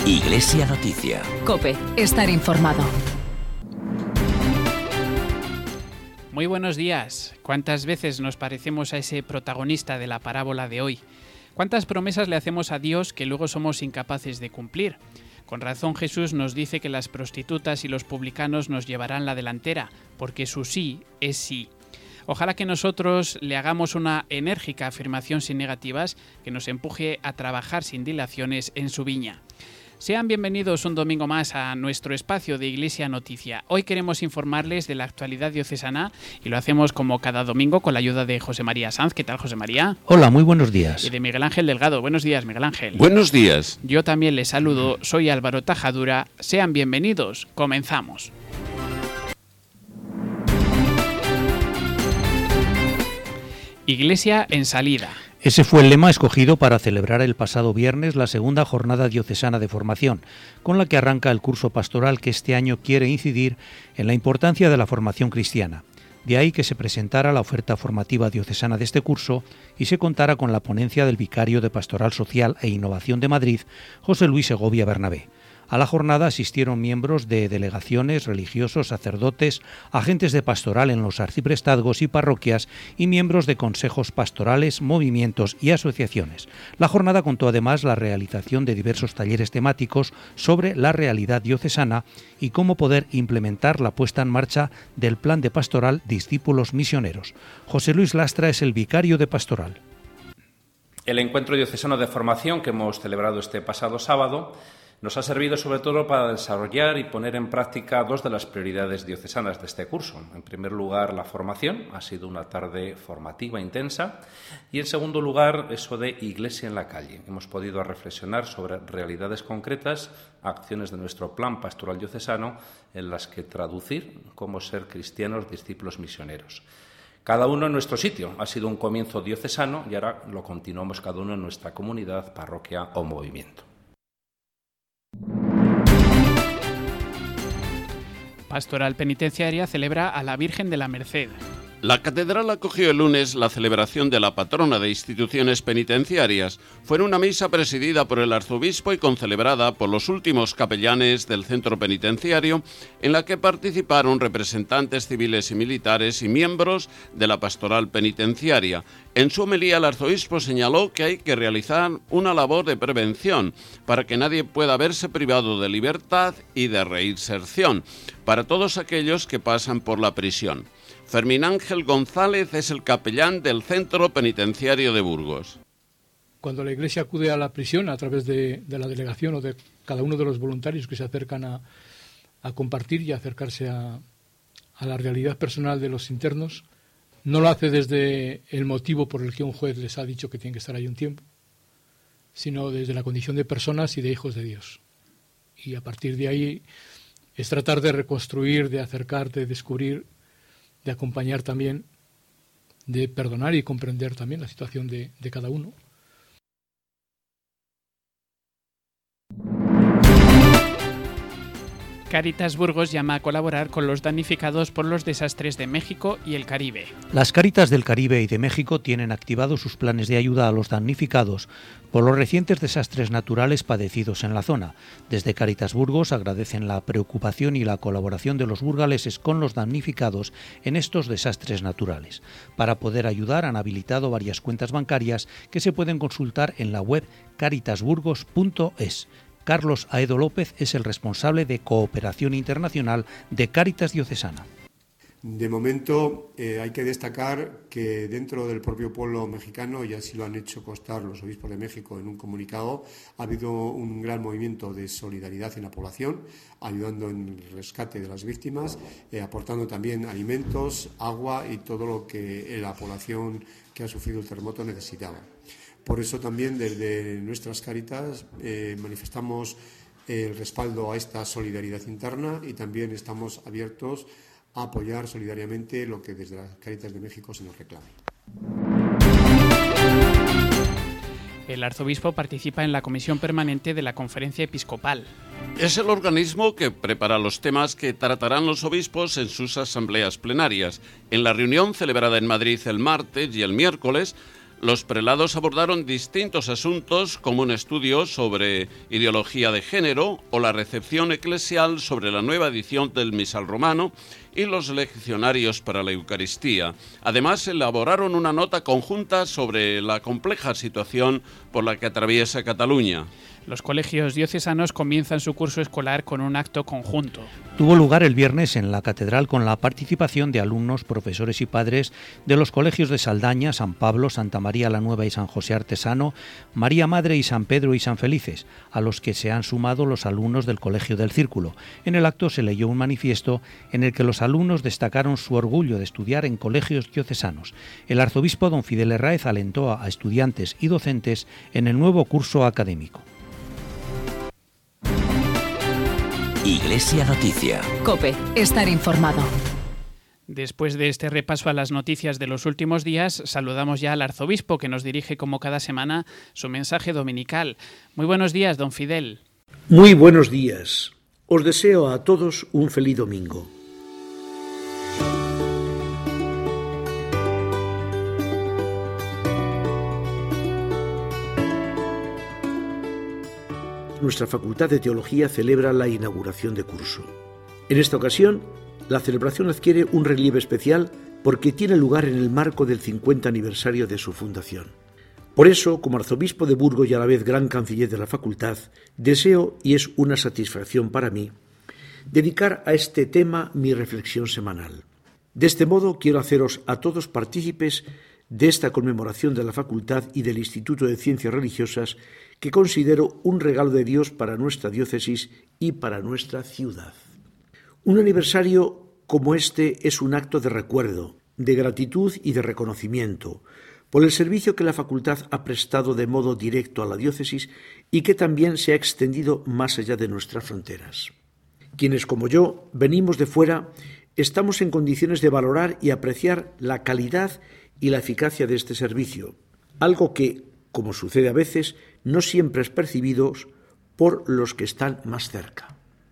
Iglesia Noticia. COPE, estar informado. Muy buenos días. ¿Cuántas veces nos parecemos a ese protagonista de la parábola de hoy? ¿Cuántas promesas le hacemos a Dios que luego somos incapaces de cumplir? Con razón Jesús nos dice que las prostitutas y los publicanos nos llevarán la delantera, porque su sí es sí. Ojalá que nosotros le hagamos una enérgica afirmación sin negativas que nos empuje a trabajar sin dilaciones en su viña. Sean bienvenidos un domingo más a nuestro espacio de Iglesia Noticia. Hoy queremos informarles de la actualidad diocesana y lo hacemos como cada domingo con la ayuda de José María Sanz. ¿Qué tal, José María? Hola, muy buenos días. Y de Miguel Ángel Delgado. Buenos días, Miguel Ángel. Buenos días. Yo también les saludo, soy Álvaro Tajadura. Sean bienvenidos. Comenzamos. Iglesia en salida. Ese fue el lema escogido para celebrar el pasado viernes la segunda jornada diocesana de formación, con la que arranca el curso pastoral que este año quiere incidir en la importancia de la formación cristiana. De ahí que se presentara la oferta formativa diocesana de este curso y se contara con la ponencia del vicario de Pastoral Social e Innovación de Madrid, José Luis Segovia Bernabé. A la jornada asistieron miembros de delegaciones, religiosos, sacerdotes, agentes de pastoral en los arciprestazgos y parroquias y miembros de consejos pastorales, movimientos y asociaciones. La jornada contó además la realización de diversos talleres temáticos sobre la realidad diocesana y cómo poder implementar la puesta en marcha del plan de pastoral Discípulos Misioneros. José Luis Lastra es el vicario de pastoral. El encuentro diocesano de formación que hemos celebrado este pasado sábado nos ha servido sobre todo para desarrollar y poner en práctica dos de las prioridades diocesanas de este curso. En primer lugar, la formación. Ha sido una tarde formativa intensa. Y en segundo lugar, eso de Iglesia en la calle. Hemos podido reflexionar sobre realidades concretas, acciones de nuestro plan pastoral diocesano en las que traducir cómo ser cristianos discípulos misioneros. Cada uno en nuestro sitio. Ha sido un comienzo diocesano y ahora lo continuamos cada uno en nuestra comunidad, parroquia o movimiento. Pastoral Penitenciaria celebra a la Virgen de la Merced. La catedral acogió el lunes la celebración de la patrona de instituciones penitenciarias. Fue en una misa presidida por el arzobispo y concelebrada por los últimos capellanes del centro penitenciario, en la que participaron representantes civiles y militares y miembros de la pastoral penitenciaria. En su homilía el arzobispo señaló que hay que realizar una labor de prevención para que nadie pueda verse privado de libertad y de reinserción para todos aquellos que pasan por la prisión. Fermín Ángel González es el capellán del Centro Penitenciario de Burgos. Cuando la Iglesia acude a la prisión a través de la delegación o de cada uno de los voluntarios que se acercan a compartir y a acercarse a la realidad personal de los internos, no lo hace desde el motivo por el que un juez les ha dicho que tienen que estar ahí un tiempo, sino desde la condición de personas y de hijos de Dios. Y a partir de ahí es tratar de reconstruir, de acercar, de descubrir, de acompañar también, de perdonar y comprender también la situación de cada uno. Cáritas Burgos llama a colaborar con los damnificados por los desastres de México y el Caribe. Las Cáritas del Caribe y de México tienen activados sus planes de ayuda a los damnificados por los recientes desastres naturales padecidos en la zona. Desde Cáritas Burgos agradecen la preocupación y la colaboración de los burgaleses con los damnificados en estos desastres naturales. Para poder ayudar han habilitado varias cuentas bancarias que se pueden consultar en la web caritasburgos.es. Carlos Aedo López es el responsable de Cooperación Internacional de Cáritas Diocesana. De momento hay que destacar que dentro del propio pueblo mexicano, y así lo han hecho constar los obispos de México en un comunicado, ha habido un gran movimiento de solidaridad en la población, ayudando en el rescate de las víctimas, aportando también alimentos, agua y todo lo que la población que ha sufrido el terremoto necesitaba. Por eso también desde nuestras Cáritas manifestamos el respaldo a esta solidaridad interna y también estamos abiertos a apoyar solidariamente lo que desde las Cáritas de México se nos reclame. El arzobispo participa en la comisión permanente de la Conferencia Episcopal. Es el organismo que prepara los temas que tratarán los obispos en sus asambleas plenarias. En la reunión celebrada en Madrid el martes y el miércoles, Los prelados abordaron distintos asuntos como un estudio sobre ideología de género o la recepción eclesial sobre la nueva edición del Misal Romano y los leccionarios para la Eucaristía. Además, elaboraron una nota conjunta sobre la compleja situación por la que atraviesa Cataluña. Los colegios diocesanos comienzan su curso escolar con un acto conjunto. Tuvo lugar el viernes en la catedral con la participación de alumnos, profesores y padres de los colegios de Saldaña, San Pablo, Santa María la Nueva y San José Artesano, María Madre y San Pedro y San Felices, a los que se han sumado los alumnos del Colegio del Círculo. En el acto se leyó un manifiesto en el que los alumnos destacaron su orgullo de estudiar en colegios diocesanos. El arzobispo don Fidel Herráez alentó a estudiantes y docentes en el nuevo curso académico. Iglesia Noticia. COPE. Estar informado. Después de este repaso a las noticias de los últimos días, saludamos ya al arzobispo que nos dirige como cada semana su mensaje dominical. Muy buenos días, don Fidel. Muy buenos días. Os deseo a todos un feliz domingo. Nuestra Facultad de Teología celebra la inauguración de curso. En esta ocasión, la celebración adquiere un relieve especial porque tiene lugar en el marco del 50 aniversario de su fundación. Por eso, como arzobispo de Burgos y a la vez gran canciller de la facultad, deseo, y es una satisfacción para mí, dedicar a este tema mi reflexión semanal. De este modo, quiero haceros a todos partícipes de esta conmemoración de la facultad y del Instituto de Ciencias Religiosas que considero un regalo de Dios para nuestra diócesis y para nuestra ciudad. Un aniversario como este es un acto de recuerdo, de gratitud y de reconocimiento por el servicio que la facultad ha prestado de modo directo a la diócesis y que también se ha extendido más allá de nuestras fronteras. Quienes, como yo, venimos de fuera, estamos en condiciones de valorar y apreciar la calidad y la eficacia de este servicio, algo que, como sucede a veces, no siempre es percibido por los que están más cerca.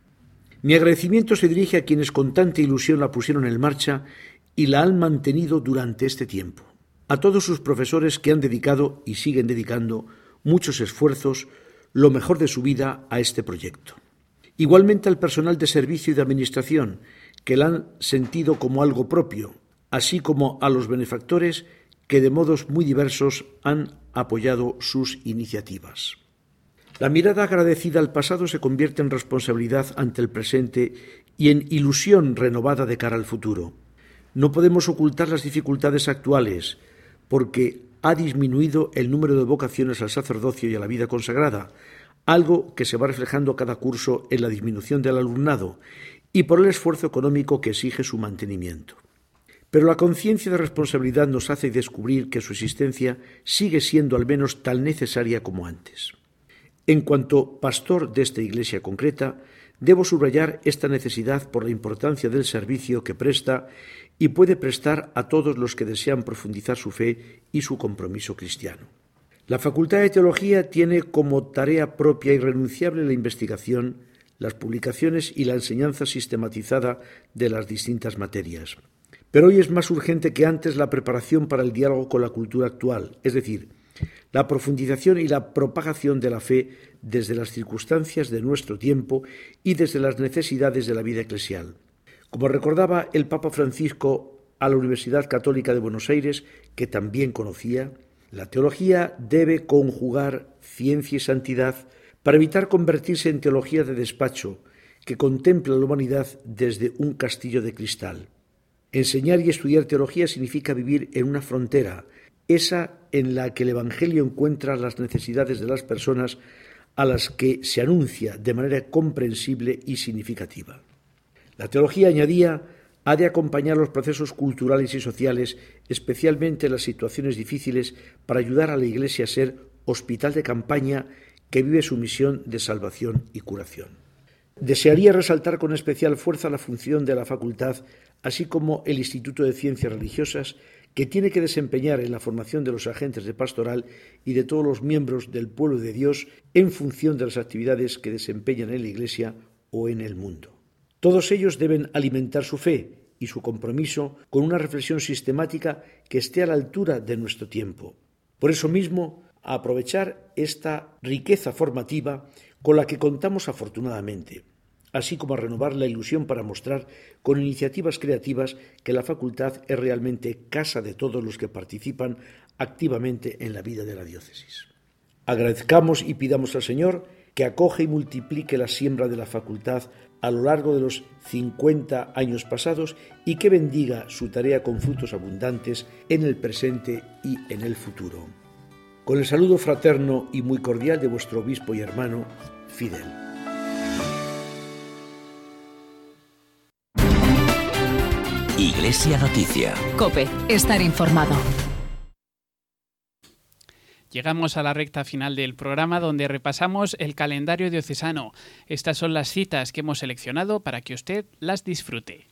Mi agradecimiento se dirige a quienes con tanta ilusión la pusieron en marcha y la han mantenido durante este tiempo. A todos sus profesores que han dedicado y siguen dedicando muchos esfuerzos, lo mejor de su vida a este proyecto. Igualmente al personal de servicio y de administración, que la han sentido como algo propio, así como a los benefactores que de modos muy diversos han apoyado sus iniciativas. La mirada agradecida al pasado se convierte en responsabilidad ante el presente y en ilusión renovada de cara al futuro. No podemos ocultar las dificultades actuales, porque ha disminuido el número de vocaciones al sacerdocio y a la vida consagrada, algo que se va reflejando cada curso en la disminución del alumnado y por el esfuerzo económico que exige su mantenimiento. Pero la conciencia de responsabilidad nos hace descubrir que su existencia sigue siendo al menos tan necesaria como antes. En cuanto pastor de esta iglesia concreta, debo subrayar esta necesidad por la importancia del servicio que presta y puede prestar a todos los que desean profundizar su fe y su compromiso cristiano. La Facultad de Teología tiene como tarea propia e irrenunciable la investigación, las publicaciones y la enseñanza sistematizada de las distintas materias. Pero hoy es más urgente que antes la preparación para el diálogo con la cultura actual, es decir, la profundización y la propagación de la fe desde las circunstancias de nuestro tiempo y desde las necesidades de la vida eclesial. Como recordaba el Papa Francisco a la Universidad Católica de Buenos Aires, que también conocía, la teología debe conjugar ciencia y santidad para evitar convertirse en teología de despacho, que contempla la humanidad desde un castillo de cristal. Enseñar y estudiar teología significa vivir en una frontera, esa en la que el Evangelio encuentra las necesidades de las personas a las que se anuncia de manera comprensible y significativa. La teología, añadía, ha de acompañar los procesos culturales y sociales, especialmente en las situaciones difíciles, para ayudar a la Iglesia a ser hospital de campaña que vive su misión de salvación y curación. Desearía resaltar con especial fuerza la función de la facultad, así como el Instituto de Ciencias Religiosas, que tiene que desempeñar en la formación de los agentes de pastoral y de todos los miembros del pueblo de Dios en función de las actividades que desempeñan en la Iglesia o en el mundo. Todos ellos deben alimentar su fe y su compromiso con una reflexión sistemática que esté a la altura de nuestro tiempo. Por eso mismo, a aprovechar esta riqueza formativa con la que contamos afortunadamente, así como a renovar la ilusión para mostrar con iniciativas creativas que la facultad es realmente casa de todos los que participan activamente en la vida de la diócesis. Agradezcamos y pidamos al Señor que acoge y multiplique la siembra de la facultad a lo largo de los 50 años pasados y que bendiga su tarea con frutos abundantes en el presente y en el futuro. Con el saludo fraterno y muy cordial de vuestro obispo y hermano, Fidel. Iglesia Noticia. COPE, estar informado. Llegamos a la recta final del programa donde repasamos el calendario diocesano. Estas son las citas que hemos seleccionado para que usted las disfrute.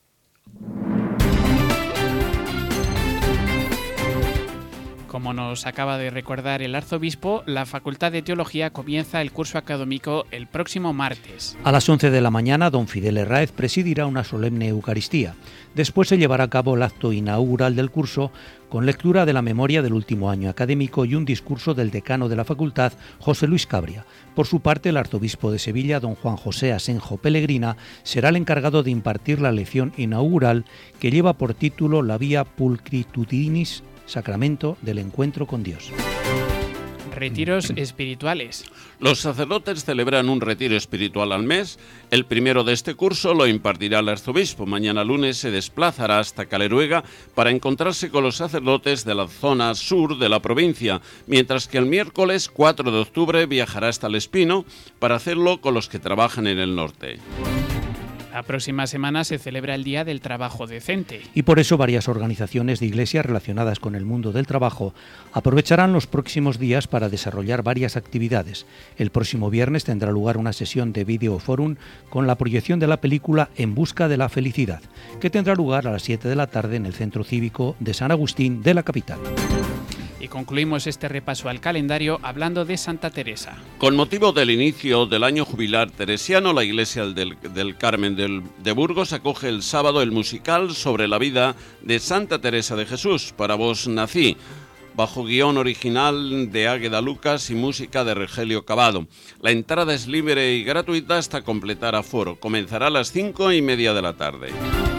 Como nos acaba de recordar el arzobispo, la Facultad de Teología comienza el curso académico el próximo martes. A las 11 de la mañana, don Fidel Herráez presidirá una solemne Eucaristía. Después se llevará a cabo el acto inaugural del curso, con lectura de la memoria del último año académico y un discurso del decano de la facultad, José Luis Cabria. Por su parte, el arzobispo de Sevilla, don Juan José Asenjo Pellegrina, será el encargado de impartir la lección inaugural que lleva por título La Via Pulchritudinis, Sacramento del Encuentro con Dios. Retiros espirituales. Los sacerdotes celebran un retiro espiritual al mes. El primero de este curso lo impartirá el arzobispo. Mañana lunes se desplazará hasta Caleruega para encontrarse con los sacerdotes de la zona sur de la provincia, mientras que el miércoles 4 de octubre viajará hasta El Espino para hacerlo con los que trabajan en el norte. La próxima semana se celebra el Día del Trabajo Decente. Y por eso varias organizaciones de iglesias relacionadas con el mundo del trabajo aprovecharán los próximos días para desarrollar varias actividades. El próximo viernes tendrá lugar una sesión de videoforum con la proyección de la película En busca de la felicidad, que tendrá lugar a las 7 de la tarde en el Centro Cívico de San Agustín de la capital. Y concluimos este repaso al calendario hablando de Santa Teresa. Con motivo del inicio del año jubilar teresiano, la Iglesia del Carmen de Burgos acoge el sábado el musical sobre la vida de Santa Teresa de Jesús. Para vos nací, bajo guión original de Águeda Lucas y música de Rogelio Cavado. La entrada es libre y gratuita hasta completar aforo. Comenzará a las 5:30 de la tarde.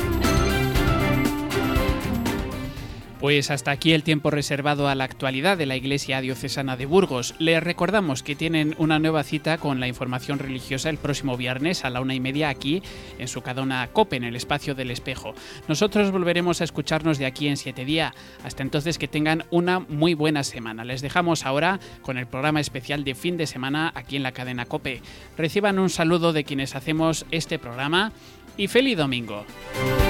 Pues hasta aquí el tiempo reservado a la actualidad de la Iglesia Diocesana de Burgos. Les recordamos que tienen una nueva cita con la información religiosa el próximo viernes a la 1:30 aquí en su cadena COPE, en el Espacio del Espejo. Nosotros volveremos a escucharnos de aquí en 7 días. Hasta entonces que tengan una muy buena semana. Les dejamos ahora con el programa especial de fin de semana aquí en la cadena COPE. Reciban un saludo de quienes hacemos este programa y ¡feliz domingo!